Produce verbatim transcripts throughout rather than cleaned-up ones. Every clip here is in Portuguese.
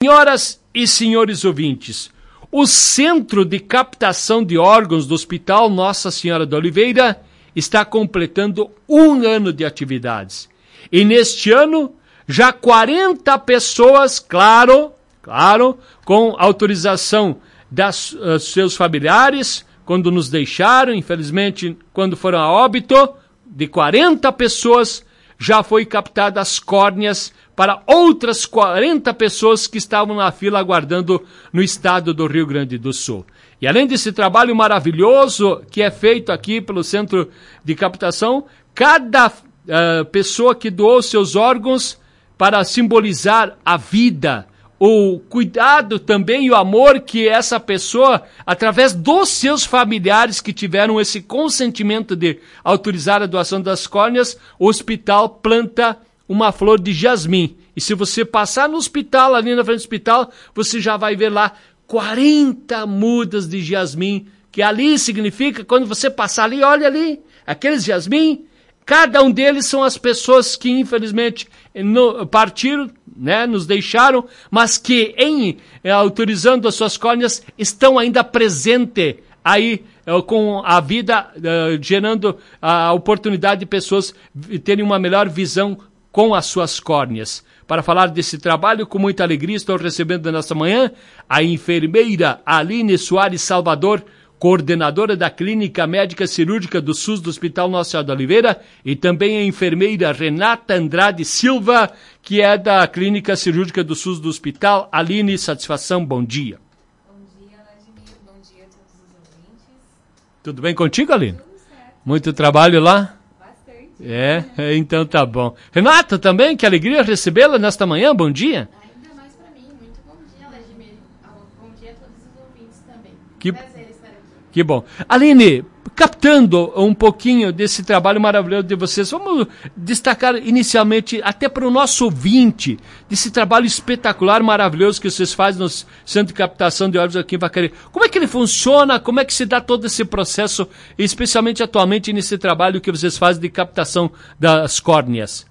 Senhoras e senhores ouvintes, o Centro de Captação de Órgãos do Hospital Nossa Senhora da Oliveira está completando um ano de atividades. E neste ano, já quarenta pessoas, claro, claro, com autorização dos uh, seus familiares, quando nos deixaram, infelizmente, quando foram a óbito, de quarenta pessoas, já foi captada as córneas para outras quarenta pessoas que estavam na fila aguardando no estado do Rio Grande do Sul. E além desse trabalho maravilhoso que é feito aqui pelo Centro de Captação, cada uh, pessoa que doou seus órgãos para simbolizar a vida, o cuidado também e o amor que essa pessoa, através dos seus familiares que tiveram esse consentimento de autorizar a doação das córneas, o hospital planta uma flor de jasmim. E se você passar no hospital, ali na frente do hospital, você já vai ver lá quarenta mudas de jasmim, que ali significa, quando você passar ali, olha ali, aqueles jasmim, cada um deles são as pessoas que infelizmente no, partiram, né, nos deixaram, mas que em eh, autorizando as suas córneas estão ainda presentes aí eh, com a vida, eh, gerando a oportunidade de pessoas terem uma melhor visão com as suas córneas. Para falar desse trabalho, com muita alegria, estou recebendo nesta manhã a enfermeira Aline Soares Salvador, coordenadora da Clínica Médica Cirúrgica do SUS do Hospital Nossa Senhora da Oliveira, e também a enfermeira Renata Andrade Silva, que é da Clínica Cirúrgica do SUS do Hospital. Aline, satisfação, bom dia. Bom dia, Vladimir, bom dia a todos os ouvintes. Tudo bem contigo, Aline? Tudo certo. Muito trabalho lá? Bastante. É, então tá bom. Renata também, que alegria recebê-la nesta manhã, bom dia. Ainda mais para mim, muito bom dia, Vladimir. Bom dia a todos os ouvintes também. Que... Prazer estar aqui. Que bom. Aline, captando um pouquinho desse trabalho maravilhoso de vocês, vamos destacar inicialmente, até para o nosso ouvinte, desse trabalho espetacular, maravilhoso que vocês fazem no Centro de Captação de Órgãos aqui em Vacaria. Como é que ele funciona? Como é que se dá todo esse processo, especialmente atualmente nesse trabalho que vocês fazem de captação das córneas?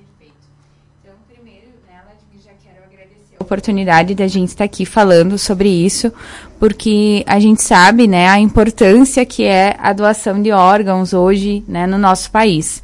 A oportunidade da gente estar aqui falando sobre isso, porque a gente sabe, né, a importância que é a doação de órgãos hoje, né, no nosso país.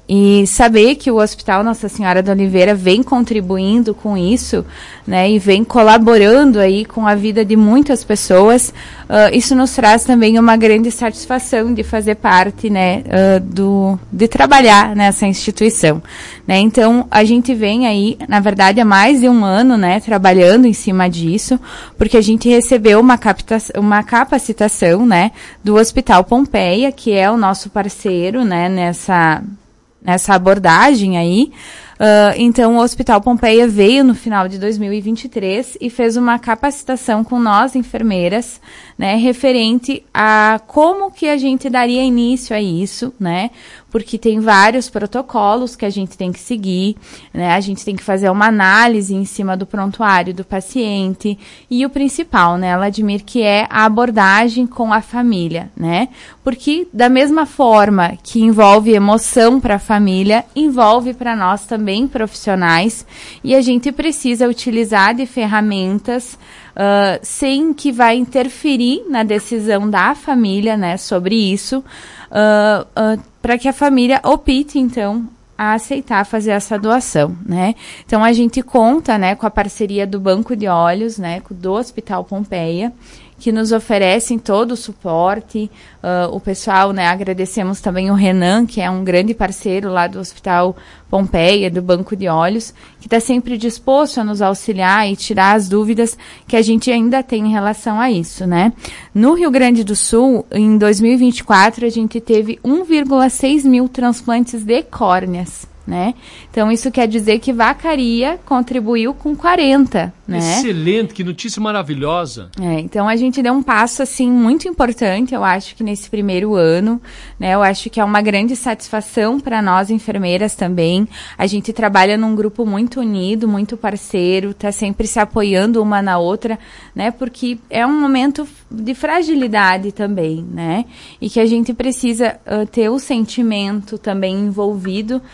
E saber que o Hospital Nossa Senhora da Oliveira vem contribuindo com isso, né, e vem colaborando aí com a vida de muitas pessoas, uh, isso nos traz também uma grande satisfação de fazer parte, né, uh, do, de trabalhar nessa instituição, né. Então, a gente vem aí, na verdade, há mais de um ano, né, trabalhando em cima disso, porque a gente recebeu uma, captação, uma capacitação, né, do Hospital Pompeia, que é o nosso parceiro, né, nessa... nessa abordagem aí. Uh, então, o Hospital Pompeia veio no final de dois mil e vinte e três e fez uma capacitação com nós, enfermeiras, né, referente a como que a gente daria início a isso, né, porque tem vários protocolos que a gente tem que seguir, né, a gente tem que fazer uma análise em cima do prontuário do paciente e o principal, né, Vladimir, que é a abordagem com a família, né, porque da mesma forma que envolve emoção para a família, envolve para nós também profissionais, e a gente precisa utilizar de ferramentas uh, sem que vai interferir na decisão da família, né, sobre isso, uh, uh, para que a família opte, então, a aceitar fazer essa doação, né. Então, a gente conta, né, com a parceria do Banco de Olhos, né, do Hospital Pompeia, que nos oferecem todo o suporte, uh, o pessoal, né, agradecemos também o Renan, que é um grande parceiro lá do Hospital Pompeia, do Banco de Olhos, que está sempre disposto a nos auxiliar e tirar as dúvidas que a gente ainda tem em relação a isso, né. No Rio Grande do Sul, em dois mil e vinte e quatro, a gente teve um vírgula seis mil transplantes de córneas, né? Então, isso quer dizer que Vacaria contribuiu com quarenta, né? Excelente, que notícia maravilhosa. É, então, a gente deu um passo, assim, muito importante, eu acho que nesse primeiro ano, né? Eu acho que é uma grande satisfação para nós, enfermeiras, também. A gente trabalha num grupo muito unido, muito parceiro, tá sempre se apoiando uma na outra, né? Porque é um momento de fragilidade também, né? E que a gente precisa uh, ter o sentimento também envolvido nessa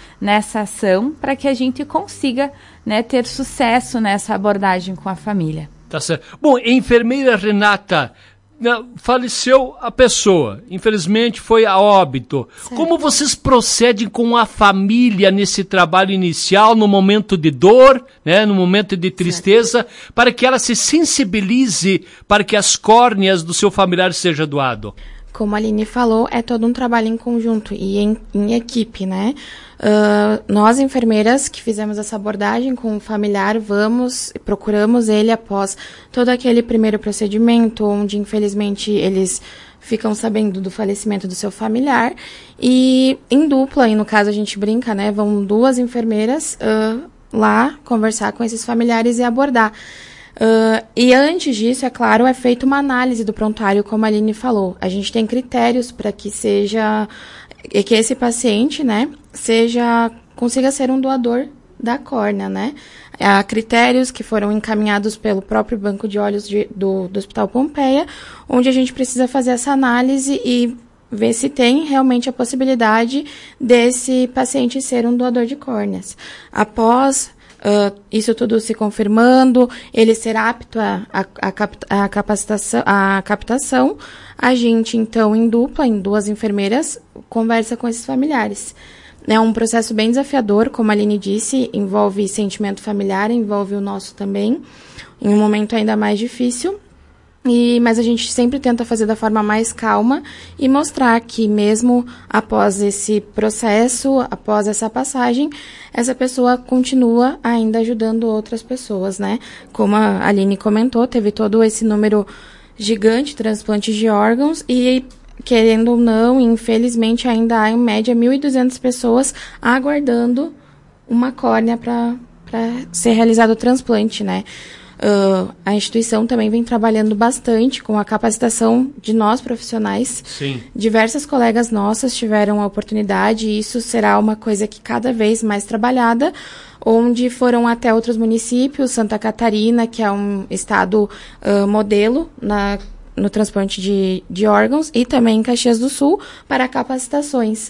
nessa ação para que a gente consiga, né, ter sucesso nessa abordagem com a família. Tá certo. Bom, enfermeira Renata, faleceu a pessoa, infelizmente foi a óbito. Certo. Como vocês procedem com a família nesse trabalho inicial, no momento de dor, né, no momento de tristeza, certo, para que ela se sensibilize para que as córneas do seu familiar sejam doadas? Como a Aline falou, é todo um trabalho em conjunto e em, em equipe, né? Uh, nós, enfermeiras, que fizemos essa abordagem com o familiar, vamos e procuramos ele após todo aquele primeiro procedimento, onde, infelizmente, eles ficam sabendo do falecimento do seu familiar. E em dupla, e no caso a gente brinca, né? Vão duas enfermeiras uh, lá conversar com esses familiares e abordar. Uh, e antes disso, é claro, é feita uma análise do prontuário, como a Aline falou. A gente tem critérios para que seja, que esse paciente, né, seja, consiga ser um doador da córnea, né. Há critérios que foram encaminhados pelo próprio Banco de Olhos de, do, do Hospital Pompeia, onde a gente precisa fazer essa análise e ver se tem realmente a possibilidade desse paciente ser um doador de córneas. Após Uh, isso tudo se confirmando, ele ser apto a, a, a, cap, a, capacitação, a captação, a gente, então, em dupla, em duas enfermeiras, conversa com esses familiares. É um processo bem desafiador, como a Aline disse, envolve sentimento familiar, envolve o nosso também, em um momento ainda mais difícil. E, mas a gente sempre tenta fazer da forma mais calma e mostrar que mesmo após esse processo, após essa passagem, essa pessoa continua ainda ajudando outras pessoas, né? Como a Aline comentou, teve todo esse número gigante de transplantes de órgãos e, querendo ou não, infelizmente ainda há em média mil e duzentas pessoas aguardando uma córnea para para ser realizado o transplante, né? Uh, a instituição também vem trabalhando bastante com a capacitação de nós profissionais. Sim. Diversas colegas nossas tiveram a oportunidade e isso será uma coisa que cada vez mais trabalhada, onde foram até outros municípios, Santa Catarina, que é um estado uh, modelo na no transplante de, de órgãos, e também em Caxias do Sul, para capacitações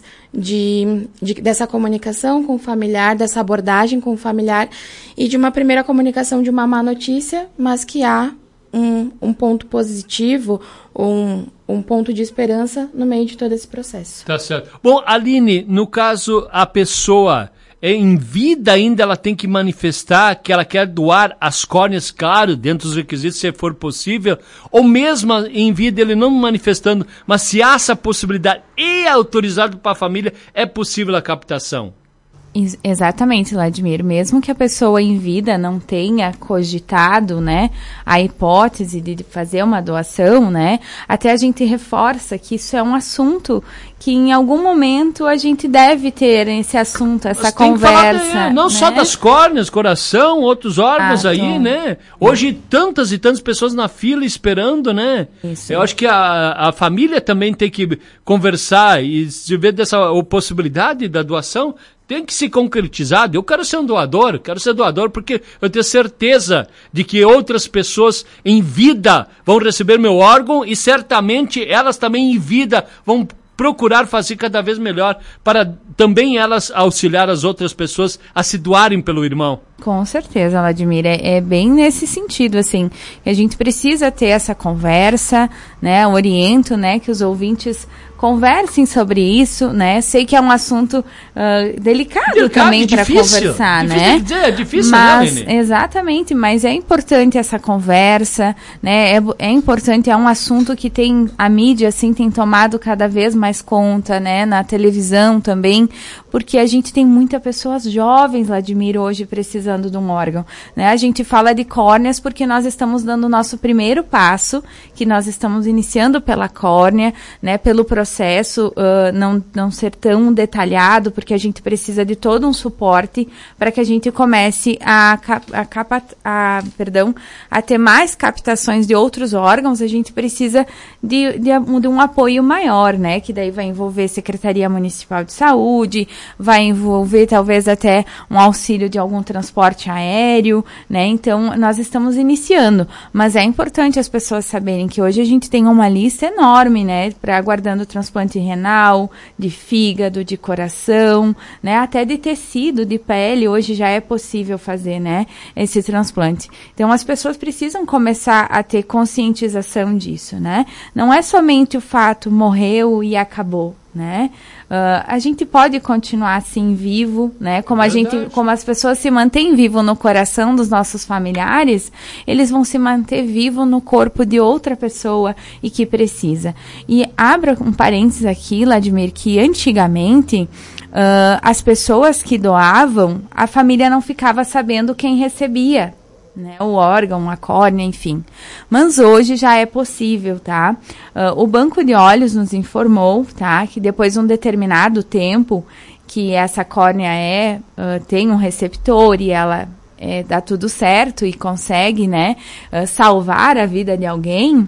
de, de, dessa comunicação com o familiar, dessa abordagem com o familiar, e de uma primeira comunicação de uma má notícia, mas que há um, um ponto positivo, um, um ponto de esperança no meio de todo esse processo. Tá certo. Bom, Aline, no caso, a pessoa em vida ainda ela tem que manifestar que ela quer doar as córneas, claro, dentro dos requisitos, se for possível, ou mesmo em vida ele não manifestando, mas se há essa possibilidade e autorizado para a família, é possível a captação. Exatamente, Vladimir. Mesmo que a pessoa em vida não tenha cogitado, né, a hipótese de fazer uma doação, né, até a gente reforça que isso é um assunto que em algum momento a gente deve ter esse assunto, essa Mas conversa. Tem que falar, não né? só das córneas, coração, outros órgãos ah, aí, então. né? Hoje tantas e tantas pessoas na fila esperando, né? Isso. Eu acho que a, a família também tem que conversar e se ver dessa possibilidade da doação. Tem que se concretizar. Eu quero ser um doador, quero ser doador porque eu tenho certeza de que outras pessoas em vida vão receber meu órgão e certamente elas também em vida vão procurar fazer cada vez melhor para também elas auxiliar as outras pessoas a se doarem pelo irmão. Com certeza, Vladimir, é, é bem nesse sentido, assim, a gente precisa ter essa conversa, né, oriento, né, que os ouvintes conversem sobre isso, né, sei que é um assunto uh, delicado, delicado também para conversar, difícil né, de dizer, é difícil, mas, né, exatamente, mas é importante essa conversa, né, é, é importante, é um assunto que tem, a mídia, assim, tem tomado cada vez mais conta, né, na televisão também, porque a gente tem muitas pessoas jovens, Vladimir, hoje precisando de um órgão, né? A gente fala de córneas porque nós estamos dando o nosso primeiro passo, que nós estamos iniciando pela córnea, né? Pelo processo uh, não, não ser tão detalhado, porque a gente precisa de todo um suporte para que a gente comece a, a, capa, a, perdão, a ter mais captações de outros órgãos. A gente precisa de, de, de um apoio maior, né? Que daí vai envolver Secretaria Municipal de Saúde, vai envolver talvez até um auxílio de algum transporte aéreo, né? Então, nós estamos iniciando, mas é importante as pessoas saberem que hoje a gente tem uma lista enorme, né, para aguardando transplante renal, de fígado, de coração, né, até de tecido, de pele, hoje já é possível fazer, né, esse transplante. Então, as pessoas precisam começar a ter conscientização disso, né? Não é somente o fato, morreu e acabou, né? Uh, a gente pode continuar assim vivo, né? Como a gente, como as pessoas se mantêm vivo no coração dos nossos familiares, eles vão se manter vivo no corpo de outra pessoa e que precisa. E abra um parênteses aqui, Vladimir, que antigamente uh, as pessoas que doavam, a família não ficava sabendo quem recebia, né, o órgão, a córnea, enfim. Mas hoje já é possível, tá? Uh, o Banco de Olhos nos informou, tá, que depois de um determinado tempo que essa córnea é, uh, tem um receptor e ela é, dá tudo certo e consegue, né, uh, salvar a vida de alguém,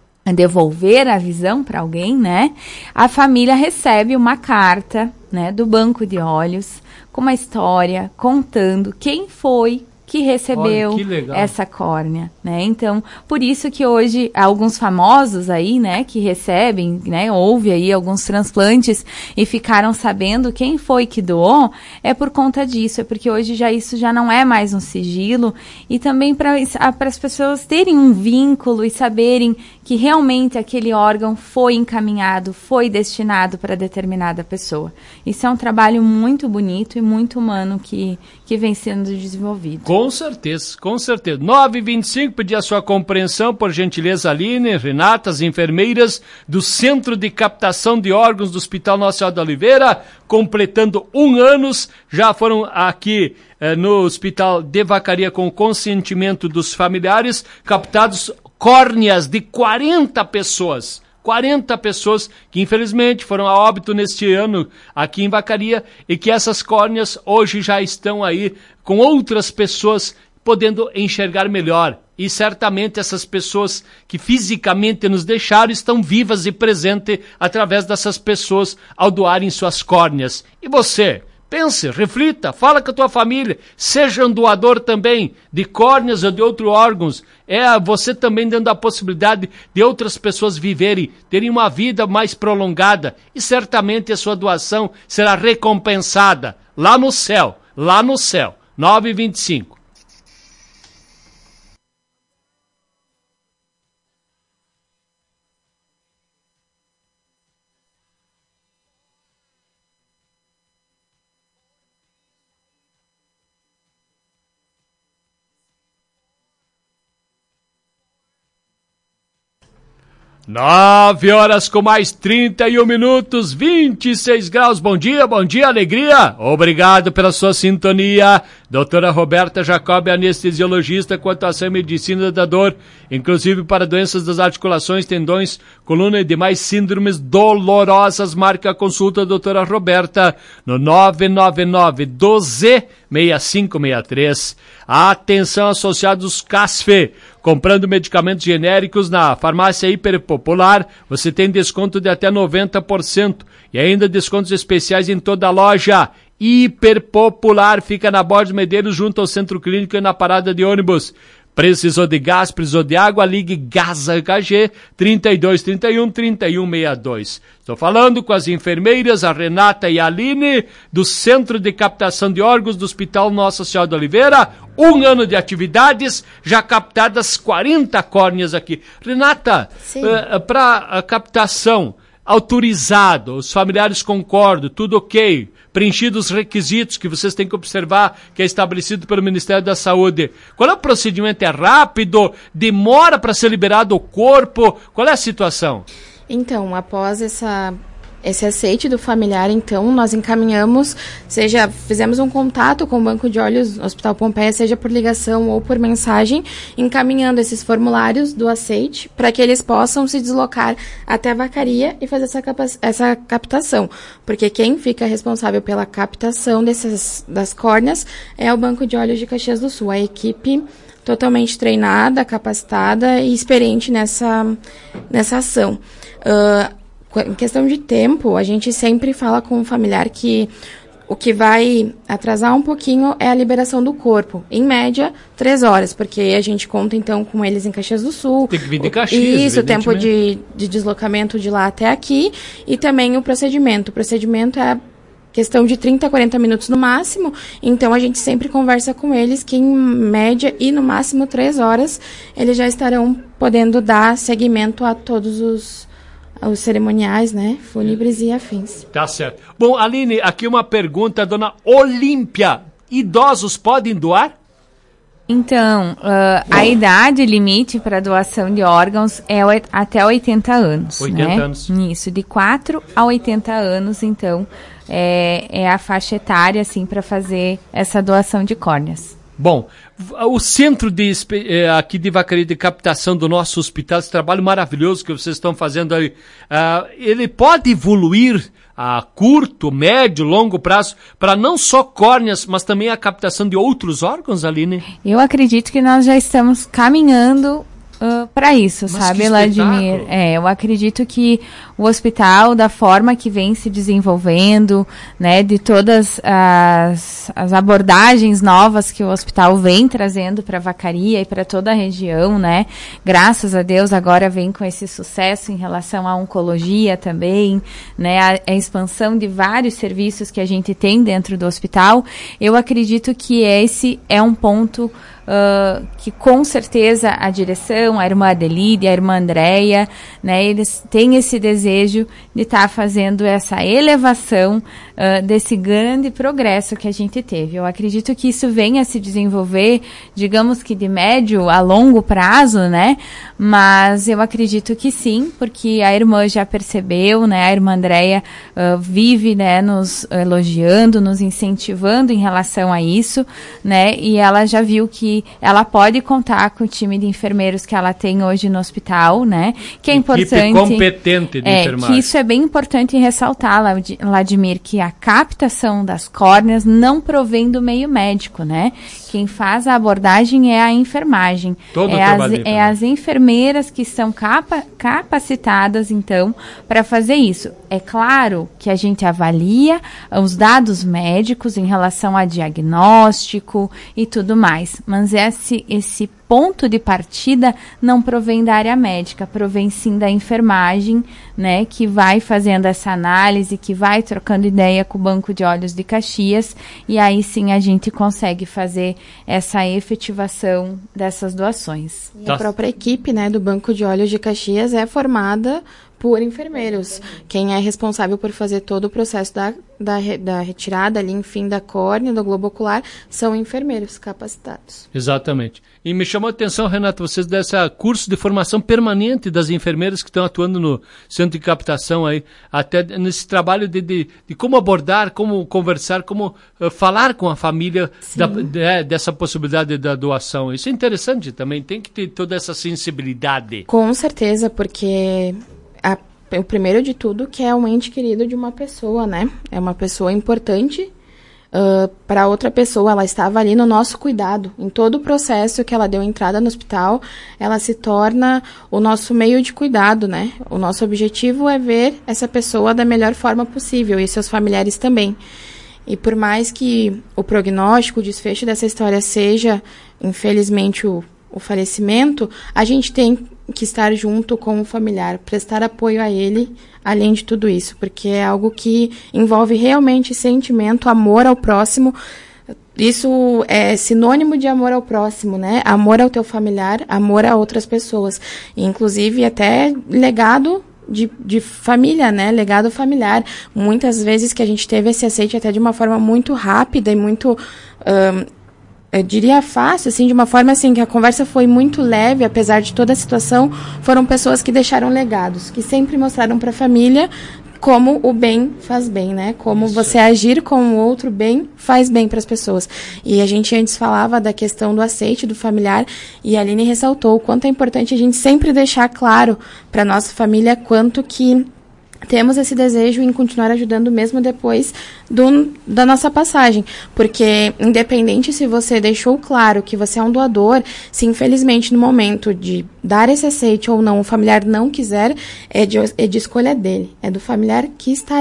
devolver a visão para alguém, né, a família recebe uma carta, né, do Banco de Olhos com uma história contando quem foi que recebeu Olha, que essa córnea, né? Então, por isso que hoje alguns famosos aí, né, que recebem, né, houve aí alguns transplantes e ficaram sabendo quem foi que doou, é por conta disso, é porque hoje já isso já não é mais um sigilo e também para as pessoas terem um vínculo e saberem que realmente aquele órgão foi encaminhado, foi destinado para determinada pessoa. Isso é um trabalho muito bonito e muito humano que, que vem sendo desenvolvido. Com certeza, com certeza. nove e vinte e cinco, pedir a sua compreensão, por gentileza, Aline, Renata, as enfermeiras do Centro de Captação de Órgãos do Hospital Nossa Senhora da Oliveira, completando um ano, já foram aqui eh, no Hospital de Vacaria com o consentimento dos familiares, captados córneas de quarenta pessoas. quarenta pessoas que infelizmente foram a óbito neste ano aqui em Vacaria e que essas córneas hoje já estão aí com outras pessoas podendo enxergar melhor. E certamente essas pessoas que fisicamente nos deixaram estão vivas e presentes através dessas pessoas ao doarem suas córneas. E você? Pense, reflita, fala com a tua família, seja um doador também de córneas ou de outros órgãos. É você também dando a possibilidade de outras pessoas viverem, terem uma vida mais prolongada. E certamente a sua doação será recompensada lá no céu, lá no céu. nove e vinte e cinco. Nove horas com mais trinta e um minutos, vinte e seis graus. Bom dia, bom dia, alegria. Obrigado pela sua sintonia. Doutora Roberta Jacob, anestesiologista com atuação em medicina da dor, inclusive para doenças das articulações, tendões, coluna e demais síndromes dolorosas. Marca a consulta, doutora Roberta, no nove nove nove, doze, seis cinco seis três. Atenção, associados C A S F, comprando medicamentos genéricos na farmácia Hiperpopular, você tem desconto de até noventa por cento e ainda descontos especiais em toda a loja. Hiperpopular fica na Borges Medeiros, junto ao Centro Clínico e na parada de ônibus. Precisou de gás, precisou de água, ligue Gás H G trinta e dois, trinta e um, trinta e um sessenta e dois. Estou falando com as enfermeiras, a Renata e a Aline, do Centro de Captação de Órgãos do Hospital Nossa Senhora da Oliveira. Um ano de atividades, já captadas quarenta córneas aqui. Renata, uh, para a captação, autorizado, os familiares concordam, tudo ok, preenchidos os requisitos que vocês têm que observar, que é estabelecido pelo Ministério da Saúde. Qual é o procedimento? É rápido? Demora para ser liberado o corpo? Qual é a situação? Então, após essa... esse aceite do familiar, então, nós encaminhamos, seja, fizemos um contato com o Banco de Olhos Hospital Pompeia, seja por ligação ou por mensagem, encaminhando esses formulários do aceite para que eles possam se deslocar até a Vacaria e fazer essa, essa captação. Porque quem fica responsável pela captação dessas, das córneas é o Banco de Olhos de Caxias do Sul, a equipe totalmente treinada, capacitada e experiente nessa, nessa ação. Uh, Em questão de tempo, a gente sempre fala com o familiar que O que vai atrasar um pouquinho é a liberação do corpo. Em média, três horas, porque a gente conta, então, com eles em Caxias do Sul. Tem que vir de Caxias, isso, o tempo de, de deslocamento de lá até aqui. E também o procedimento. O procedimento é questão de trinta, quarenta minutos no máximo. Então, a gente sempre conversa com eles que, em média e no máximo três horas, eles já estarão podendo dar seguimento a todos os... os cerimoniais, né, fúnebres e afins. Tá certo. Bom, Aline, aqui uma pergunta, dona Olímpia. Idosos podem doar? Então, uh, a idade limite para doação de órgãos é o, até oitenta anos. oitenta né? anos. Isso, de quatro a oitenta anos, então, é, é a faixa etária, assim, para fazer essa doação de córneas. Bom, o centro de, aqui de Vacaria de captação do nosso hospital, esse trabalho maravilhoso que vocês estão fazendo aí, uh, ele pode evoluir a curto, médio, longo prazo para não só córneas, mas também a captação de outros órgãos, Aline? Eu acredito que nós já estamos caminhando Uh, para isso, Mas sabe, Vladimir? É, eu acredito que o hospital, da forma que vem se desenvolvendo, né, de todas as, as abordagens novas que o hospital vem trazendo para Vacaria e para toda a região, né, graças a Deus agora vem com esse sucesso em relação à oncologia também, né, a, a expansão de vários serviços que a gente tem dentro do hospital. Eu acredito que esse é um ponto Uh, que com certeza a direção, a irmã Adelide, a irmã Andréia, né, eles têm esse desejo de estar tá fazendo essa elevação uh, desse grande progresso que a gente teve. Eu acredito que isso venha se desenvolver, digamos que de médio a longo prazo, né, mas eu acredito que sim, porque a irmã já percebeu, né, a irmã Andréia uh, vive, né, nos elogiando, nos incentivando em relação a isso, né, e ela já viu que ela pode contar com o time de enfermeiros que ela tem hoje no hospital, né? Que é importante. Equipe competente de é, enfermagem. Que isso é bem importante ressaltar, Vladimir, que a captação das córneas não provém do meio médico, né? Quem faz a abordagem é a enfermagem. Todo é, as, é as enfermeiras que são capa, capacitadas, então, para fazer isso. É claro que a gente avalia os dados médicos em relação a diagnóstico e tudo mais, mas esse, esse ponto de partida não provém da área médica, provém sim da enfermagem, né, que vai fazendo essa análise, que vai trocando ideia com o Banco de Olhos de Caxias, e aí sim a gente consegue fazer essa efetivação dessas doações. E a própria equipe, né, do Banco de Olhos de Caxias é formada por enfermeiros. Quem é responsável por fazer todo o processo da, da, da retirada ali, enfim, da córnea, do globo ocular, são enfermeiros capacitados. Exatamente. E me chamou a atenção, Renato, vocês dessa curso de formação permanente das enfermeiras que estão atuando no centro de captação aí, até nesse trabalho de, de, de como abordar, como conversar, como uh, falar com a família da, de, dessa possibilidade da doação. Isso é interessante também, tem que ter toda essa sensibilidade. Com certeza, porque A, o primeiro de tudo que é um ente querido de uma pessoa, né? É uma pessoa importante uh, para outra pessoa. Ela estava ali no nosso cuidado. Em todo o processo que ela deu entrada no hospital, ela se torna o nosso meio de cuidado, né? O nosso objetivo é ver essa pessoa da melhor forma possível e seus familiares também. E por mais que o prognóstico, o desfecho dessa história seja, infelizmente, o, o falecimento, a gente tem que estar junto com o familiar, prestar apoio a ele, além de tudo isso, porque é algo que envolve realmente sentimento, amor ao próximo. Isso é sinônimo de amor ao próximo, né? Amor ao teu familiar, amor a outras pessoas. E, inclusive, até legado de, de família, né? Legado familiar. Muitas vezes que a gente teve esse aceite até de uma forma muito rápida e muito... Um, eu diria fácil, assim, de uma forma assim, que a conversa foi muito leve, apesar de toda a situação, foram pessoas que deixaram legados, que sempre mostraram para a família como o bem faz bem, né? Como Isso. você agir com o outro bem faz bem para as pessoas. E a gente antes falava da questão do aceite do familiar, e a Aline ressaltou o quanto é importante a gente sempre deixar claro para nossa família quanto que temos esse desejo em continuar ajudando mesmo depois do, da nossa passagem. Porque, independente se você deixou claro que você é um doador, se infelizmente no momento de dar esse aceite ou não, o familiar não quiser, é de, é de escolha dele, é do familiar que está ali.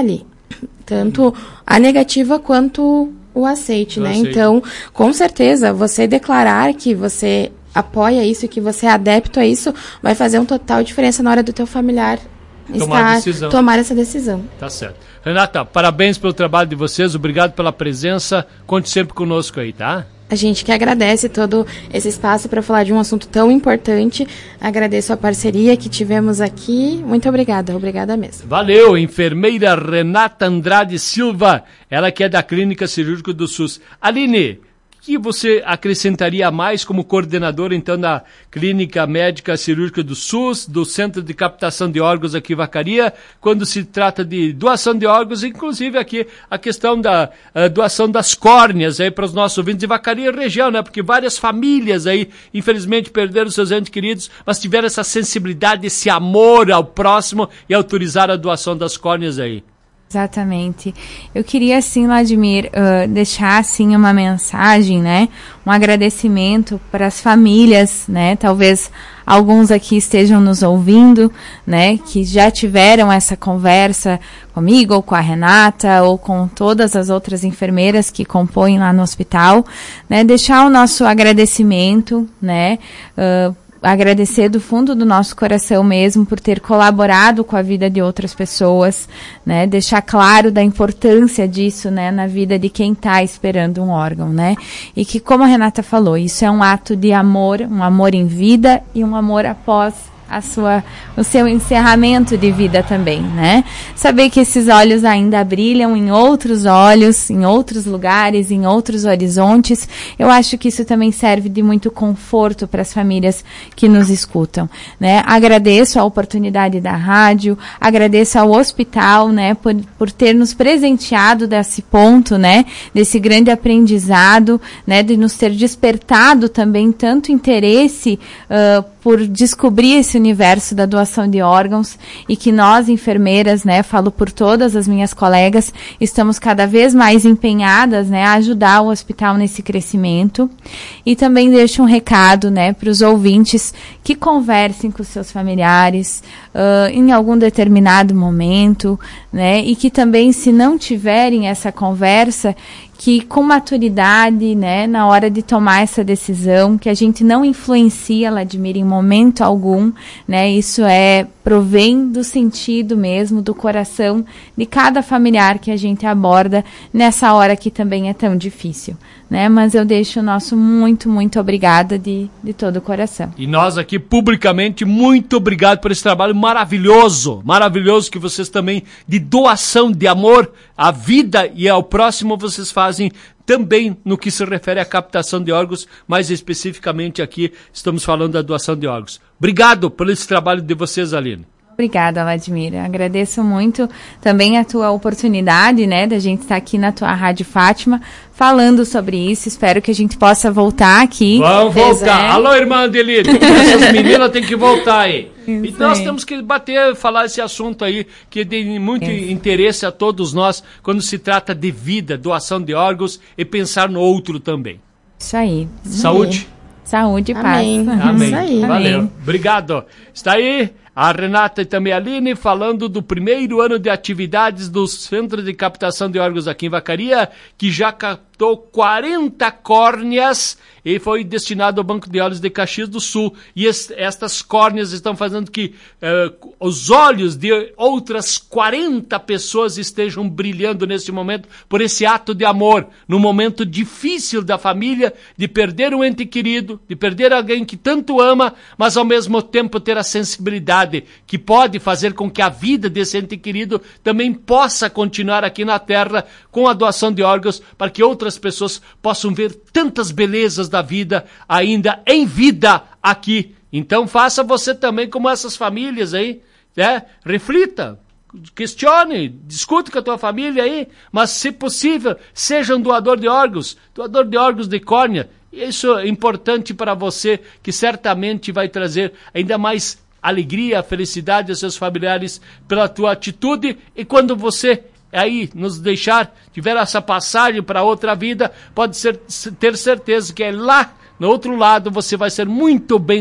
Tanto a negativa quanto o aceite, o né? aceite. Então, com certeza, você declarar que você apoia isso, que você é adepto a isso, vai fazer uma total diferença na hora do teu familiar tomar, estar, tomar essa decisão. Tá certo. Renata, parabéns pelo trabalho de vocês, obrigado pela presença, conte sempre conosco aí, tá? A gente que agradece todo esse espaço para falar de um assunto tão importante. Agradeço a parceria que tivemos aqui. Muito obrigada, obrigada mesmo. Valeu, enfermeira Renata Andrade Silva, ela que é da Clínica Cirúrgica do SUS. Aline, o que você acrescentaria mais como coordenadora, então, da Clínica Médica Cirúrgica do SUS, do Centro de Captação de Órgãos aqui em Vacaria, quando se trata de doação de órgãos, inclusive aqui a questão da uh, doação das córneas aí para os nossos ouvintes de Vacaria e região, né? Porque várias famílias aí, infelizmente, perderam seus entes queridos, mas tiveram essa sensibilidade, esse amor ao próximo e autorizaram a doação das córneas aí. Exatamente. Eu queria, assim, Vladimir, uh, deixar, assim, uma mensagem, né? Um agradecimento para as famílias, né? Talvez alguns aqui estejam nos ouvindo, né? Que já tiveram essa conversa comigo, ou com a Renata, ou com todas as outras enfermeiras que compõem lá no hospital, né? Deixar o nosso agradecimento, né? Uh, agradecer do fundo do nosso coração mesmo por ter colaborado com a vida de outras pessoas, né? Deixar claro da importância disso, né? Na vida de quem está esperando um órgão, né? E que, como a Renata falou, isso é um ato de amor, um amor em vida e um amor após a sua, o seu encerramento de vida também, né? Saber que esses olhos ainda brilham em outros olhos, em outros lugares, em outros horizontes, eu acho que isso também serve de muito conforto para as famílias que nos escutam, né? Agradeço a oportunidade da rádio, agradeço ao hospital, né, por, por ter nos presenteado desse ponto, né, desse grande aprendizado, né, de nos ter despertado também tanto interesse uh, por descobrir esse universo da doação de órgãos e que nós, enfermeiras, né, falo por todas as minhas colegas, estamos cada vez mais empenhadas, né, a ajudar o hospital nesse crescimento. E também deixo um recado, né, para os ouvintes que conversem com seus familiares uh, em algum determinado momento, né, e que também, se não tiverem essa conversa, que com maturidade, né, na hora de tomar essa decisão, que a gente não influencia, Vladimir, em momento algum, né, isso é, provém do sentido mesmo, do coração de cada familiar que a gente aborda nessa hora que também é tão difícil, né, mas eu deixo o nosso muito, muito obrigada de, de todo o coração. E nós aqui, publicamente, muito obrigado por esse trabalho maravilhoso, maravilhoso que vocês também, de doação de amor à vida e ao próximo, vocês fazem também no que se refere à captação de órgãos, mais especificamente aqui estamos falando da doação de órgãos. Obrigado por esse trabalho de vocês, Aline. Obrigada, Vladimir. Agradeço muito também a tua oportunidade, né, da gente estar aqui na tua Rádio Fátima falando sobre isso. Espero que a gente possa voltar aqui. Vamos voltar. É. Alô, irmã Adelide. Essas meninas têm que voltar aí. Isso e nós aí. Temos que bater, falar esse assunto aí, que tem muito isso. interesse a todos nós quando se trata de vida, doação de órgãos e pensar no outro também. Isso aí. Saúde. Saúde e paz. Amém. Amém. Isso aí. Valeu. Amém. Obrigado. Está aí a Renata e também a Aline falando do primeiro ano de atividades do Centro de Captação de Órgãos aqui em Vacaria, que já captou quarenta córneas e foi destinado ao Banco de Olhos de Caxias do Sul. E est- estas córneas estão fazendo que uh, os olhos de outras quarenta pessoas estejam brilhando neste momento por esse ato de amor, num momento difícil da família, de perder um ente querido, de perder alguém que tanto ama, mas ao mesmo tempo ter a sensibilidade que pode fazer com que a vida desse ente querido também possa continuar aqui na Terra com a doação de órgãos, para que outras pessoas possam ver tantas belezas da vida ainda em vida aqui. Então faça você também como essas famílias aí, né? Reflita, questione, discute com a tua família aí, mas se possível, seja um doador de órgãos, doador de órgãos de córnea. Isso é importante para você, que certamente vai trazer ainda mais alegria, felicidade aos seus familiares pela tua atitude. E quando você aí nos deixar, tiver essa passagem para outra vida, pode ser, ter certeza que é lá, no outro lado, você vai ser muito bem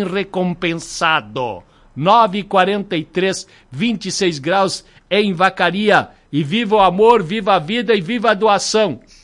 recompensado. nove e quarenta e três, vinte e seis graus em Vacaria. E viva o amor, viva a vida e viva a doação.